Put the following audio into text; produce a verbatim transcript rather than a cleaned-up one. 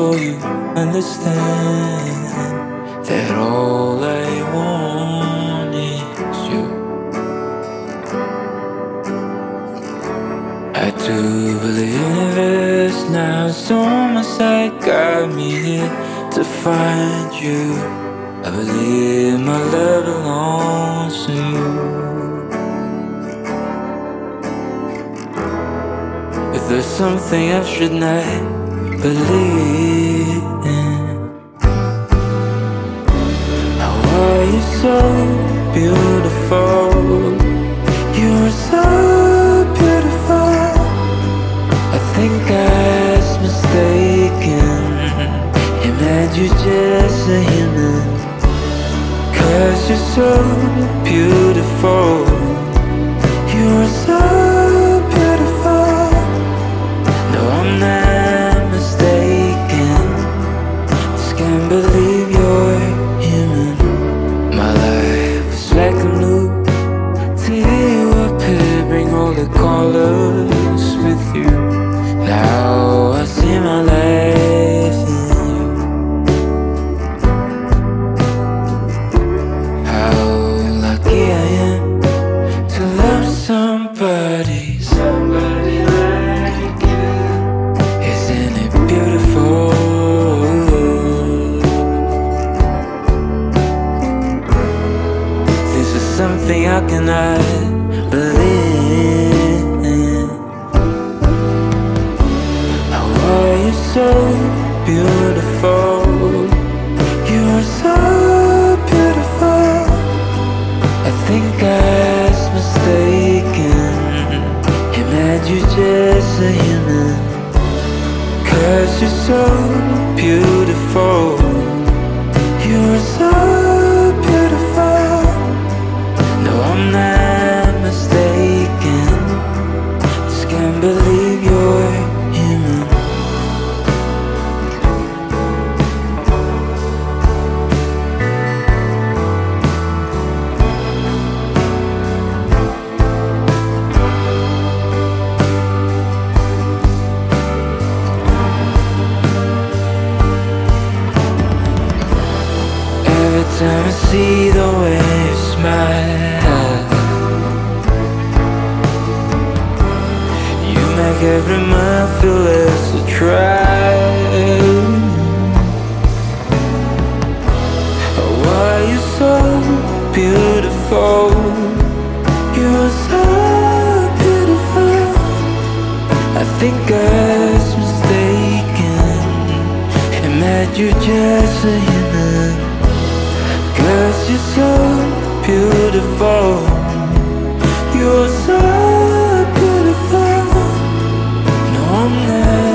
sure you understand that all I want is you. I do believe the universe now is on my side, got me here to find you. I believe my love belongs to you. If there's something I should not believe in, how are you so beautiful? You're so beautiful. I think I was mistaken and that you're just a human. Cause you're so beautiful. You're so beautiful. No, I'm not mistaken. Just can't believe you're human. My life is like a loop. Till you appear, bring all the colors with you. Now I see my life in you. How lucky I am to love somebody, somebody like you. Isn't it beautiful? This is something I cannot believe in. How are you so beautiful? You're so beautiful. I think I was mistaken and that you're just a human. Cause you're so beautiful. You're so beautiful. No, I'm not mistaken. Just can't believe you're human. Every time I see the way you smile, you make every month feel less to try. Oh, are you so beautiful? You're so beautiful. I think I was mistaken and that you're just a human. Cause you're so beautiful. You're so beautiful. No, I'm not